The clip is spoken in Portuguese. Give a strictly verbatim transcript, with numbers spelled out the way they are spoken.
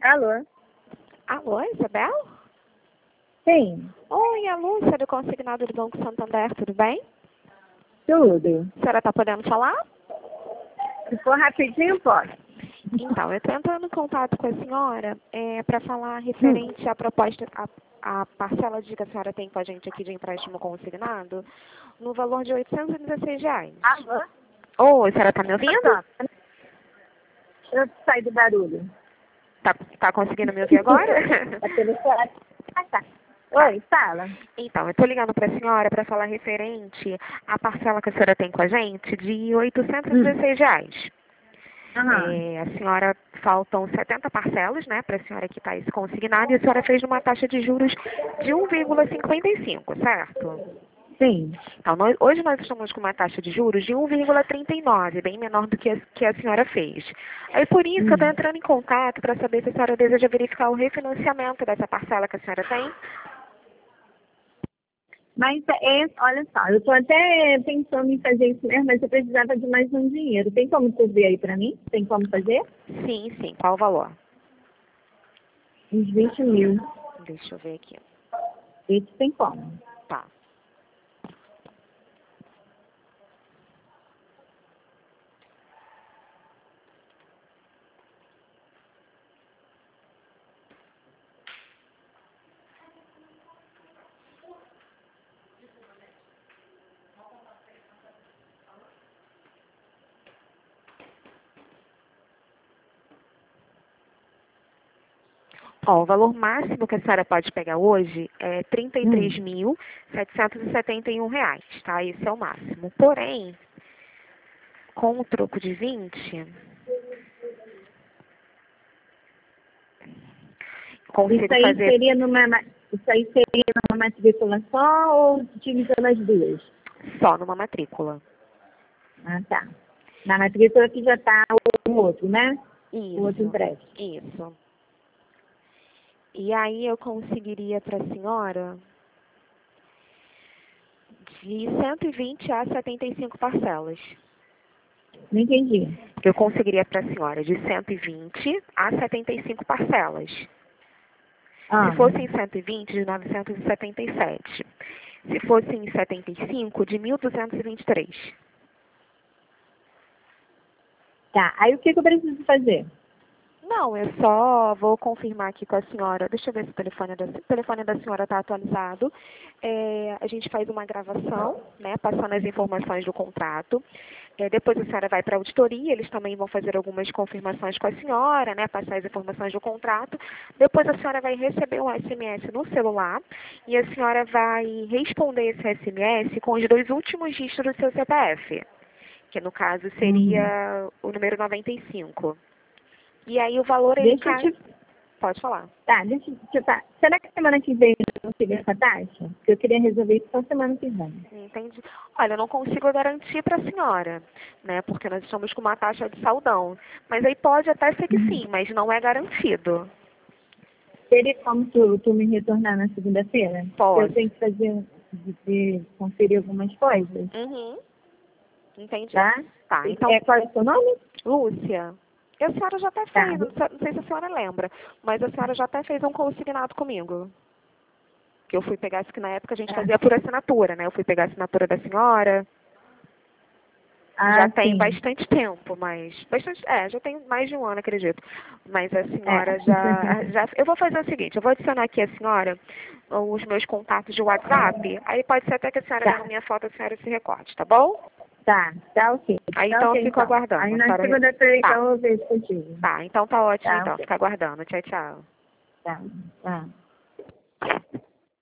Alô? Alô, Isabel? Sim, Oi, a Lúcia do Consignado do Banco Santander, tudo bem? tudo. A senhora está podendo falar? Se for rapidinho, pode. Então, eu estou entrando em contato com a senhora é, para falar Hum. referente à proposta, à, à parcela de que a senhora tem com a gente aqui de empréstimo consignado, no valor de oitocentos e dezesseis reais. Alô? Oi, a senhora está me ouvindo? Tá. Eu saí do barulho. Tá, tá conseguindo me ouvir agora? A telefone. Ah, tá. Oi, fala. Então, eu estou ligando para a senhora para falar referente à parcela que a senhora tem com a gente de oitocentos e dezesseis reais. Aham. É, a senhora, faltam setenta parcelas, né, para a senhora quitar esse consignado, e a senhora fez uma taxa de juros de um vírgula cinquenta e cinco, certo? Sim. Então, nós- hoje nós estamos com uma taxa de juros de um vírgula trinta e nove, bem menor do que a, que a senhora fez. Aí, por isso, eu estou Hum. entrando em contato para saber se a senhora deseja verificar o refinanciamento dessa parcela que a senhora tem. Mas, é, olha só, eu tô até pensando em fazer isso mesmo, mas eu precisava de mais um dinheiro. Tem como tu ver aí pra mim? Tem como fazer? Sim, sim. Qual o valor? Uns vinte mil. Deixa eu ver aqui. Esse tem como. Tá. Ó, o valor máximo que a senhora pode pegar hoje é trinta e três Hum. mil setecentos e setenta e um reais, tá? Esse é o máximo. Porém, com o troco de vinte, Isso consigo aí fazer seria numa, ma- isso aí seria numa matrícula só ou utilizando as duas? só numa matrícula. Ah, tá. Na matrícula que já está o outro, né? O outro Isso, empréstimo. isso. E aí eu conseguiria para a senhora de cento e vinte a setenta e cinco parcelas. Não entendi. Eu conseguiria para a senhora de cento e vinte a setenta e cinco parcelas. Se Ah, fosse em cento e vinte, de novecentos e setenta e sete. Se fosse em setenta e cinco, de mil duzentos e vinte e três. tá. Aí o que, que eu preciso fazer? Não, eu só vou confirmar aqui com a senhora. Deixa eu ver se o telefone da, o telefone da senhora está atualizado. É, a gente faz uma gravação, né, passando as informações do contrato. É, depois a senhora vai para a auditoria, eles também vão fazer algumas confirmações com a senhora, né, passar as informações do contrato. Depois a senhora vai receber um S M S no celular e a senhora vai responder esse S M S com os dois últimos dígitos do seu C P F, que no caso Uhum. seria o número noventa e cinco. E aí o valor ele Deixa eu cai. te... Pode falar. Tá, deixa eu te... Tá. Será que semana que vem eu consigo essa taxa? Porque eu queria resolver isso só semana que vem. Entendi. Olha, eu não consigo garantir para a senhora, né? Porque nós estamos com uma taxa de saldão. Mas aí pode até ser que Uhum. sim, mas não é garantido. Teria como tu, tu me retornar na segunda-feira? Eu Pode. tenho que fazer... De, de conferir algumas coisas, Uhum. Entendi. tá? Tá, então, É, qual é o seu nome? Lúcia, a senhora já até Tá. fez, não sei não sei se a senhora lembra, mas a senhora já até fez um consignado comigo. Que eu fui pegar, isso que na época a gente Tá. fazia por assinatura, né? Eu fui pegar a assinatura da senhora. Já Ah, tem sim. bastante tempo, mas bastante, é, já tem mais de um ano, acredito. Mas a É. senhora já, já, eu vou fazer o seguinte, eu vou adicionar aqui a senhora os meus contatos de WhatsApp, aí pode ser até que a senhora vendo Tá. minha foto, a senhora se recorde, tá bom? Tá, tá ok. Aí Tá então eu ok, fico então. aguardando. Aí A na senhora... segunda-feira, Tá, então, eu vejo contigo. tá, então tá ótimo Tá, então, ok. fica aguardando. Tchau, tchau. Tá, tá.